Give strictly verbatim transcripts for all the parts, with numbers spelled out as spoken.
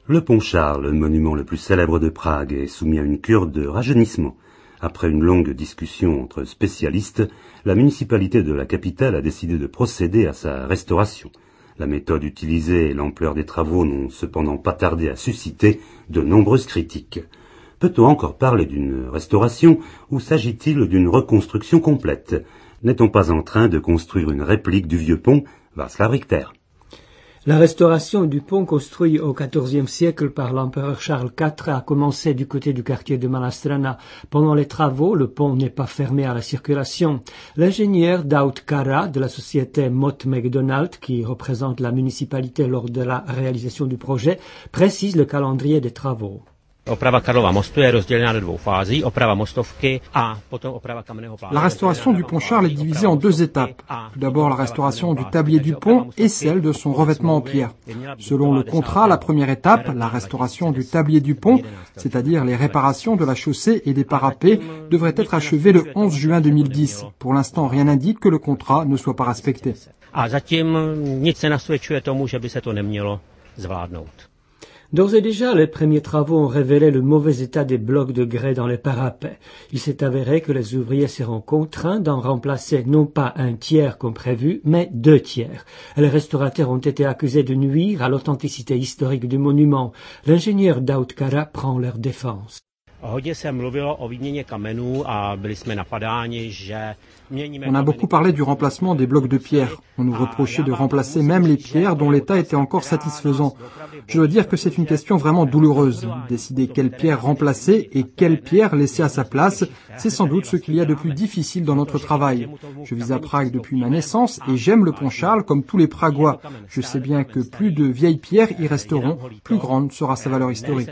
Le pont Charles, le monument le plus célèbre de Prague, est soumis à une cure de rajeunissement. Après une longue discussion entre spécialistes, la municipalité de la capitale a décidé de procéder à sa restauration. La méthode utilisée et l'ampleur des travaux n'ont cependant pas tardé à susciter de nombreuses critiques. Peut-on encore parler d'une restauration ou s'agit-il d'une reconstruction complète? N'est-on pas en train de construire une réplique du vieux pont Václav Richter? La restauration du pont construit au quatorzième siècle par l'empereur Charles quatre a commencé du côté du quartier de Malastrana. Pendant les travaux, le pont n'est pas fermé à la circulation. L'ingénieur Daud Kara de la société Mott MacDonald, qui représente la municipalité lors de la réalisation du projet, précise le calendrier des travaux. La restauration du pont Charles est divisée en deux étapes. Tout d'abord la restauration du tablier du pont et celle de son revêtement en pierre. Selon le contrat, la première étape, la restauration du tablier du pont, c'est-à-dire les réparations de la chaussée et des parapets, devrait être achevée le onze juin deux mille dix. Pour l'instant, rien n'indique que le contrat ne soit pas respecté. D'ores et déjà, les premiers travaux ont révélé le mauvais état des blocs de grès dans les parapets. Il s'est avéré que les ouvriers seront contraints d'en remplacer non pas un tiers comme prévu, mais deux tiers. Les restaurateurs ont été accusés de nuire à l'authenticité historique du monument. L'ingénieur Daud Kara prend leur défense. On a beaucoup parlé du remplacement des blocs de pierre. On nous reprochait de remplacer même les pierres dont l'état était encore satisfaisant. Je dois dire que c'est une question vraiment douloureuse. Décider quelle pierre remplacer et quelle pierre laisser à sa place, c'est sans doute ce qu'il y a de plus difficile dans notre travail. Je vis à Prague depuis ma naissance et j'aime le pont Charles comme tous les Pragois. Je sais bien que plus de vieilles pierres y resteront, plus grande sera sa valeur historique.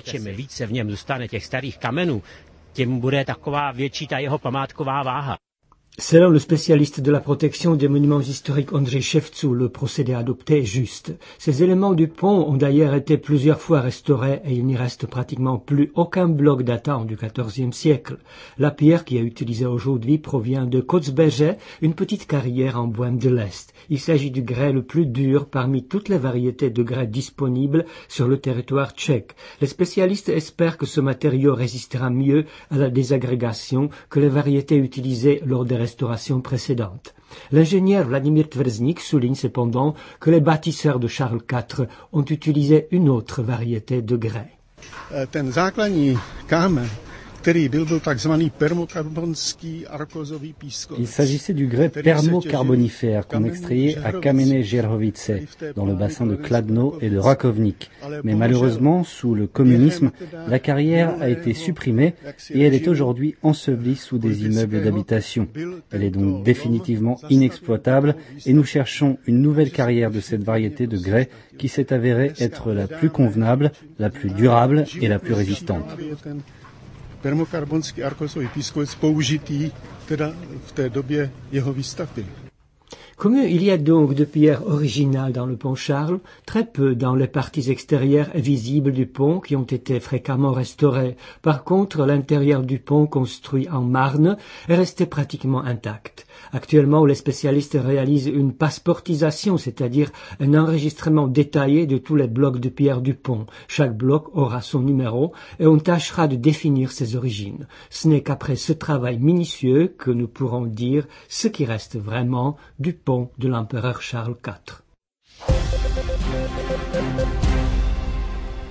Selon le spécialiste de la protection des monuments historiques Ondřej Ševčů, le procédé adopté est juste. Ces éléments du pont ont d'ailleurs été plusieurs fois restaurés et il n'y reste pratiquement plus aucun bloc datant du quatorzième siècle. La pierre qui est utilisée aujourd'hui provient de Kotzberger, une petite carrière en Bohême de l'Est. Il s'agit du grès le plus dur parmi toutes les variétés de grès disponibles sur le territoire tchèque. Les spécialistes espèrent que ce matériau résistera mieux à la désagrégation que les variétés utilisées lors des restaurations précédentes. L'ingénieur Vladimír Tverzník souligne cependant que les bâtisseurs de Charles quatre ont utilisé une autre variété de grès. Ten základní kámen, který byl, byl takzvaný permokarbonský arkozový pískovec. Il s'agissait du grès permocarbonifère qu'on extrayait à Kamene-Žerhovice, dans le bassin de Kladno et de Rakovník. Mais malheureusement, sous le communisme, la carrière a été supprimée et elle est aujourd'hui ensevelie sous des immeubles d'habitation. Elle est donc définitivement inexploitable et nous cherchons une nouvelle carrière de cette variété de grès qui s'est avérée être la plus convenable, la plus durable et la plus résistante. Permokarbonský arkozový pískovec použitý teda v té době jeho výstavby. Comme il y a donc de pierres originales dans le pont Charles, très peu dans les parties extérieures visibles du pont qui ont été fréquemment restaurées. Par contre, l'intérieur du pont construit en marne est resté pratiquement intact. Actuellement, les spécialistes réalisent une passeportisation, c'est-à-dire un enregistrement détaillé de tous les blocs de pierre du pont. Chaque bloc aura son numéro et on tâchera de définir ses origines. Ce n'est qu'après ce travail minutieux que nous pourrons dire ce qui reste vraiment du pont de l'empereur Charles quatre.